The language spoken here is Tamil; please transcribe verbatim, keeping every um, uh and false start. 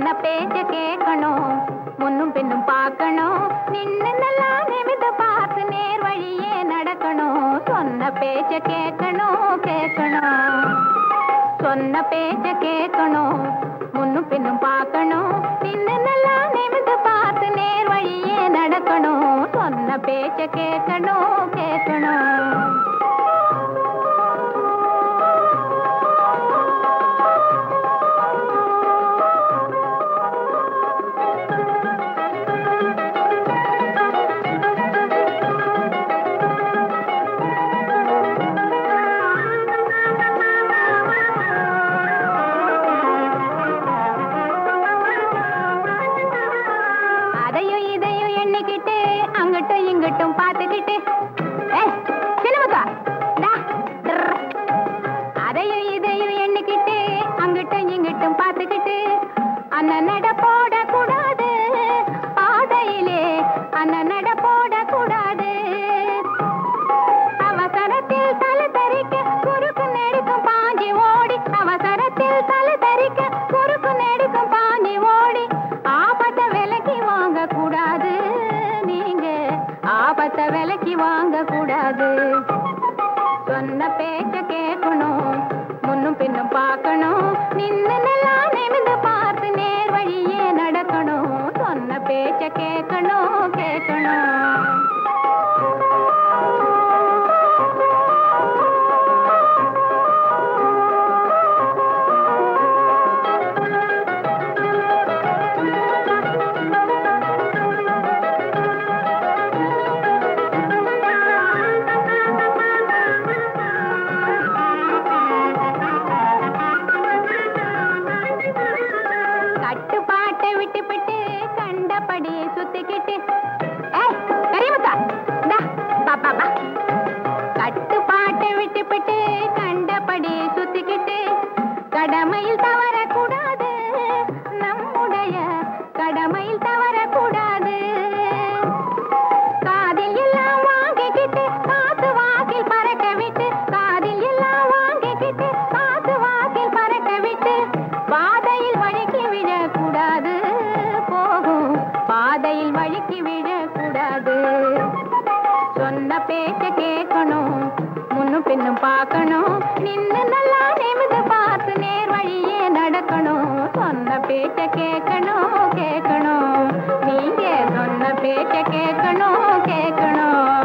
சொன்ன பேச்ச கேட்கணும், முன்னும் பின்னும் பார்க்கணும், நின்னு நல்லா நிமிந்து பார்த்து நேர் வழியே நடக்கணும். சொன்ன பேச்ச கேட்கணும் கேட்கணும், சொன்ன பேச்ச கேட்கணும், முன்னும் பின்னும் பார்க்கணும், நின்னு நல்லா நிமிந்து பார்த்து நேர் வழியே நடக்கணும். சொன்ன பேச்ச கேட்கணும் கேட்கணும். அதையும் இதையும் எண்ணிக்கிட்டு அங்கிட்டும் இங்கிட்டும் பார்த்துக்கிட்டு, அதையும் இதையும் எண்ணிக்கிட்டு அங்கிட்டும் இங்கிட்டும் பார்த்துக்கிட்டு, அண்ணன் நட போடக்கூடாது பாதையிலே, அண்ணன் நட போடக்கூடாது. அவசரத்தில் தலை தரிக்க குறுக்கு நெடுக்கும் பாஞ்சி ஓடி, அவசரத்தில் தலை தரிக்க குறுக்கு நெடுக்கும் பாஞ்சி ஓடி, ஆபத்தை விலைக்கு வாங்க கூடாது, நீங்க ஆபத்தை விலைக்கு வாங்க கூடாது. சொன்ன பேச்ச கேட்கணும், முன்னும் பின்னும் பார்க்கணும், நின்னு நல்லா நிமிந்து பார்த்து நேர் வழியே நடக்கணும். சொன்ன பேச்ச கேட்கணும் கேட்கணும். கட்டுப்பாட்டை விட்டுவிட்டு கண்டபடி சுத்திக்கிட்டு, கட்டுப்பாட்டை விட்டுவிட்டு கண்டபடி சுத்திக்கிட்டு, கடமையில் தவறக்கூடாது, நம்முடைய கடமையில் தவறக்கூடாது. காதில் எல்லாம் வாங்கிக்கிட்டு காத்து வாக்கில் பறக்க விட்டு, காதில் எல்லாம் வாங்கிக்கிட்டு காத்து வாக்கில் பறக்க விட்டு, பாதையில் வழுக்கி விழக்கூடாது, போகும் பாதையில் வழுக்கி விழக்கூடாது. சொன்ன பேச்ச கேட்கணும், முன்னும் பின்னும் பார்க்கணும், நின்னு நல்லா நிமிந்து பார்த்து நேர் வழியே நடக்கணும். சொன்ன பேச்ச கேட்கணும் கேட்கணும், நீங்க சொன்ன பேச்ச கேட்கணும் கேட்கணும்.